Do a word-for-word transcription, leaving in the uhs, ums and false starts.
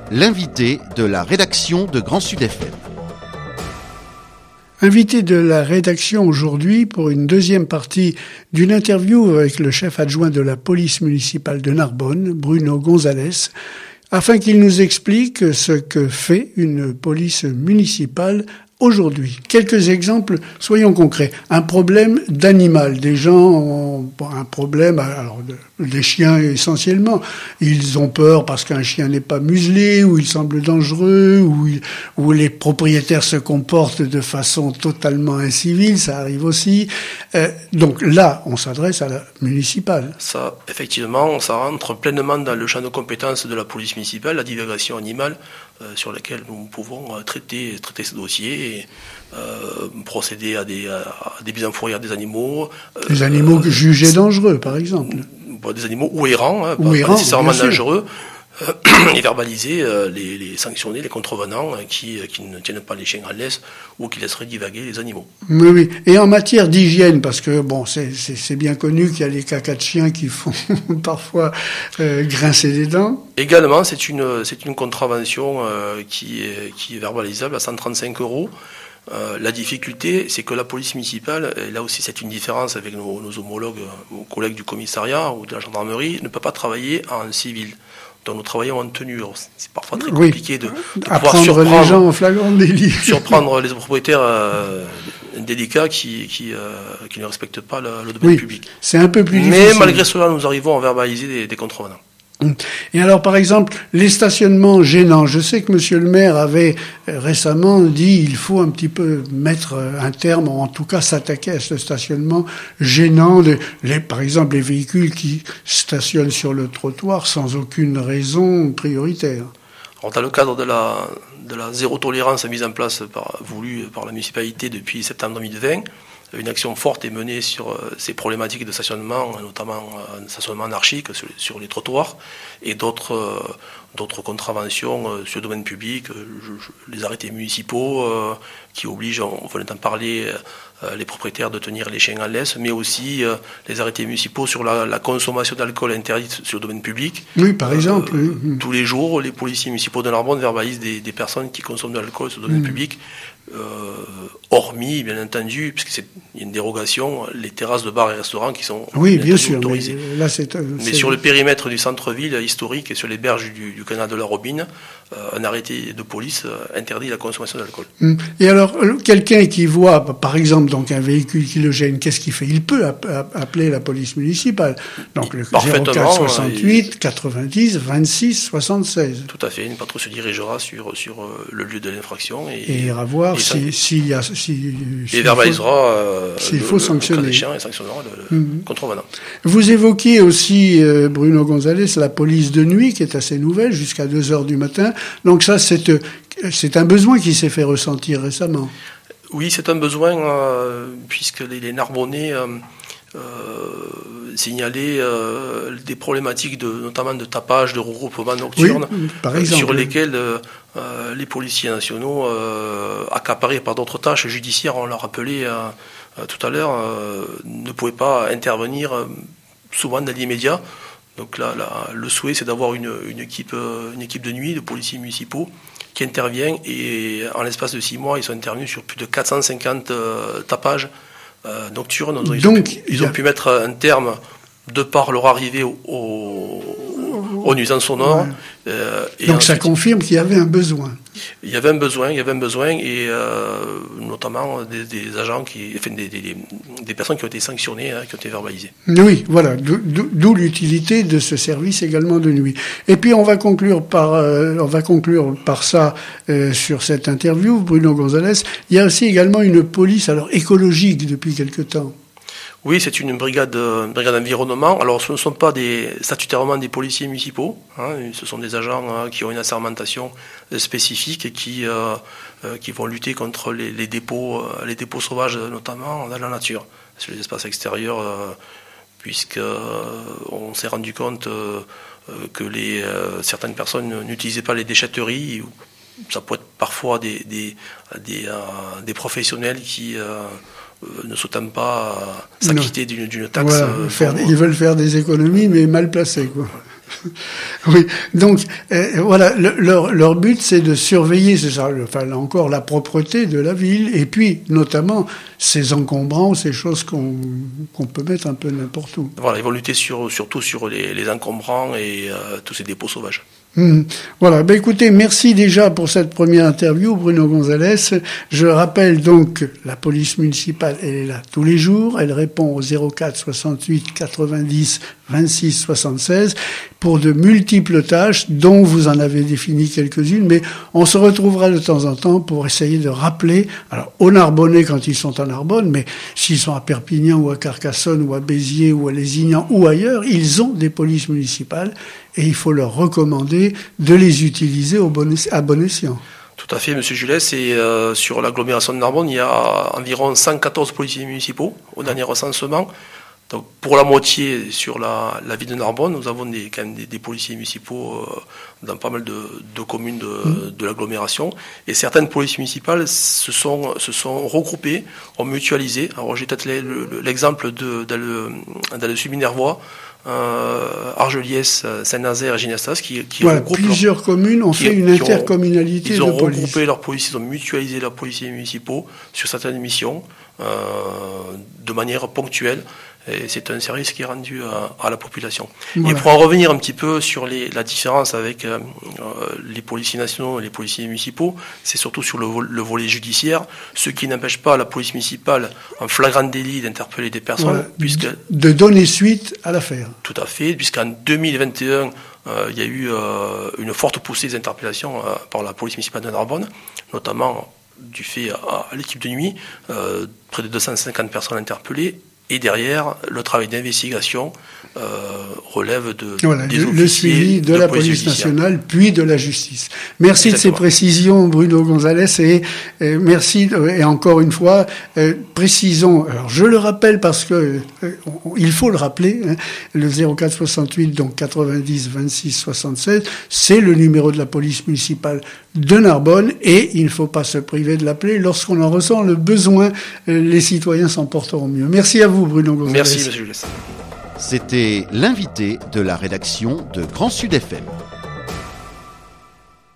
l'invité de la rédaction de Grand Sud F M. Invité de la rédaction aujourd'hui pour une deuxième partie d'une interview avec le chef adjoint de la police municipale de Narbonne, Bruno Gonzalez, afin qu'il nous explique ce que fait une police municipale aujourd'hui. Quelques exemples, soyons concrets. Un problème d'animal. Des gens ont un problème, alors des chiens essentiellement. Ils ont peur parce qu'un chien n'est pas muselé, ou il semble dangereux, ou, il, ou les propriétaires se comportent de façon totalement incivile, ça arrive aussi. Euh, donc là, on s'adresse à la municipale. Ça, effectivement, ça rentre pleinement dans le champ de compétences de la police municipale, la divulgation animale, euh, sur laquelle nous pouvons euh, traiter, traiter ces dossiers. Et, euh, procéder à des, à des mises en fourrière des animaux. Des euh, animaux jugés dangereux, par exemple. Des animaux ou errants, hein, ou pas, errants, pas nécessairement bien dangereux, euh, et verbaliser, euh, les, les sanctionner, les contrevenants euh, qui, euh, qui ne tiennent pas les chiens en laisse ou qui laisseraient divaguer les animaux. Oui, oui. Et en matière d'hygiène, parce que bon, c'est, c'est, c'est bien connu qu'il y a les cacas de chiens qui font parfois euh, grincer des dents. Également, c'est une, c'est une contravention euh, qui, est, qui est verbalisable à cent trente-cinq euros. Euh, la difficulté, c'est que la police municipale, et là aussi c'est une différence avec nos, nos homologues, nos collègues du commissariat ou de la gendarmerie, ne peut pas travailler en civil. Donc nous travaillons en tenue. Alors, c'est parfois très compliqué oui. de, de pouvoir surprendre les gens en flagrant délit. surprendre les propriétaires euh, délicats qui, qui, euh, qui ne respectent pas le, le domaine oui, public. C'est un peu plus Mais difficile. Mais malgré cela, nous arrivons à verbaliser des, des contrevenants. Et alors, par exemple, les stationnements gênants. Je sais que Monsieur le maire avait récemment dit il faut un petit peu mettre un terme, ou en tout cas s'attaquer à ce stationnement gênant. De, les, par exemple, les véhicules qui stationnent sur le trottoir sans aucune raison prioritaire. Alors, dans le cadre de la, de la zéro tolérance mise en place par, voulue par la municipalité depuis septembre deux mille vingt, une action forte est menée sur euh, ces problématiques de stationnement, notamment un euh, stationnement anarchique sur, sur les trottoirs et d'autres, euh, d'autres contraventions euh, sur le domaine public, euh, je, je, les arrêtés municipaux euh, qui obligent, on venait d'en parler, euh, les propriétaires de tenir les chiens en laisse, mais aussi euh, les arrêtés municipaux sur la, la consommation d'alcool interdite sur le domaine public. Oui, par exemple. Euh, oui. Tous les jours, les policiers municipaux de Narbonne verbalisent des, des personnes qui consomment de l'alcool sur le domaine mmh. public. Euh, hormis, bien entendu, puisque c'est il y a une dérogation, les terrasses de bars et restaurants qui sont oui, bien sûr, autorisées. Mais, là, c'est, mais c'est... sur le périmètre du centre-ville historique et sur les berges du, du canal de la Robine, euh, un arrêté de police euh, interdit la consommation d'alcool. Et alors, quelqu'un qui voit, par exemple, donc un véhicule qui le gêne, qu'est-ce qu'il fait ? Il peut app- appeler la police municipale. Donc le zéro quatre soixante-huit et... quatre-vingt-dix vingt-six soixante-seize. Tout à fait. Une patrouille se dirigera sur sur euh, le lieu de l'infraction et, et ira voir et si s'il y a si, si et verbalisera euh, s'il faut sanctionner le chiens et sanctionnera le, le mm-hmm. contrevenant. Vous évoquiez aussi euh, Bruno Gonzalez, la police de nuit qui est assez nouvelle jusqu'à deux heures du matin. Donc ça c'est euh, c'est un besoin qui s'est fait ressentir récemment. Oui, c'est un besoin euh, puisque les, les Narbonnais euh, euh, signalaient euh, des problématiques de notamment de tapage, de regroupement nocturne, oui, par exemple, sur lesquels euh, euh, les policiers nationaux, euh, accaparés par d'autres tâches judiciaires, on l'a rappelé euh, euh, tout à l'heure, euh, ne pouvaient pas intervenir euh, souvent dans l'immédiat. Donc là, là, le souhait, c'est d'avoir une, une équipe, une équipe de nuit de policiers municipaux qui intervient, et en l'espace de six mois, ils sont intervenus sur plus de quatre cent cinquante euh, tapages euh, nocturnes. Donc, ils, Donc, ont pu, ils a... ont pu mettre un terme de par leur arrivée au, au, aux nuisances sonores. Ouais. Euh, et Donc ensuite, ça confirme qu'il y avait un besoin. Il y avait un besoin, il y avait un besoin, et euh, notamment des, des agents qui, enfin des, des, des personnes qui ont été sanctionnées, hein, qui ont été verbalisées. Oui, voilà, d'où l'utilité de ce service également de nuit. Et puis on va conclure par, euh, on va conclure par ça euh, sur cette interview, Bruno Gonzalez. Il y a aussi également une police, alors écologique depuis quelque temps. Oui, c'est une brigade, une brigade environnement. Alors, ce ne sont pas des, statutairement des policiers municipaux. Hein, ce sont des agents hein, qui ont une assermentation spécifique et qui, euh, euh, qui vont lutter contre les, les dépôts, euh, les dépôts sauvages, notamment dans la nature, sur les espaces extérieurs, euh, puisque euh, on s'est rendu compte euh, que les, euh, certaines personnes n'utilisaient pas les déchetteries. Ça peut être parfois des, des, des, euh, des professionnels qui euh, ne souhaitent pas s'acquitter d'une, d'une taxe. Voilà, faire, ils veulent faire des économies, mais mal placées, quoi. Oui, donc euh, voilà, le, leur, leur but c'est de surveiller, c'est ça, enfin là encore la propreté de la ville, et puis notamment ces encombrants, ces choses qu'on qu'on peut mettre un peu n'importe où. Voilà, ils vont lutter sur, surtout sur les, les encombrants et euh, tous ces dépôts sauvages. Mmh. Voilà, ben écoutez, merci déjà pour cette première interview, Bruno Gonzalez. Je rappelle donc que la police municipale, elle est là tous les jours, elle répond au zéro quatre soixante-huit quatre-vingt-dix vingt-six soixante-seize pour de multiples tâches dont vous en avez défini quelques-unes, mais on se retrouvera de temps en temps pour essayer de rappeler, alors aux Narbonnais quand ils sont à Narbonne, mais s'ils sont à Perpignan ou à Carcassonne ou à Béziers ou à Lézignan ou ailleurs, ils ont des polices municipales et il faut leur recommander de les utiliser au bon, à bon escient. Tout à fait, M. Jules. Et euh, sur l'agglomération de Narbonne, il y a environ cent quatorze policiers municipaux au dernier recensement. Donc, pour la moitié sur la, la ville de Narbonne, nous avons des, quand même des, des policiers municipaux euh, dans pas mal de, de communes de, mmh. de l'agglomération. Et certaines polices municipales se sont, se sont regroupées, ont mutualisé. Alors, j'ai peut-être l'exemple de, dans le, dans le Sud-Minervois, Euh, Argeliès, Saint-Nazaire et Ginestas qui, qui voilà, plusieurs leur, communes ont qui, fait une intercommunalité ont, de police. Ils ont regroupé leurs policiers, ils ont mutualisé leurs policiers municipaux sur certaines missions euh, de manière ponctuelle. Et c'est un service qui est rendu à, à la population. Voilà. Et pour en revenir un petit peu sur les, la différence avec euh, les policiers nationaux et les policiers municipaux, c'est surtout sur le, le volet judiciaire, ce qui n'empêche pas la police municipale, en flagrant délit, d'interpeller des personnes. Voilà. Puisque, de donner suite à l'affaire. Tout à fait, puisqu'en deux mille vingt et un, euh, il y a eu euh, une forte poussée des interpellations euh, par la police municipale de Narbonne, notamment du fait à, à l'équipe de nuit, euh, près de deux cent cinquante personnes interpellées. Et derrière, le travail d'investigation euh, relève de voilà, des le, officiers le suivi de, de la police nationale, puis de la justice. Merci Exactement. de ces précisions, Bruno Gonzalez, et, et merci et encore une fois, euh, précisons. Alors je le rappelle parce que euh, on, il faut le rappeler. Hein, le zéro quatre soixante-huit donc quatre-vingt-dix vingt-six soixante-seize, c'est le numéro de la police municipale de Narbonne et il ne faut pas se priver de l'appeler lorsqu'on en ressent le besoin. Euh, les citoyens s'en porteront mieux. Merci à vous. Bruno Gonzalez. Merci, M. Jules. C'était l'invité de la rédaction de Grand Sud F M.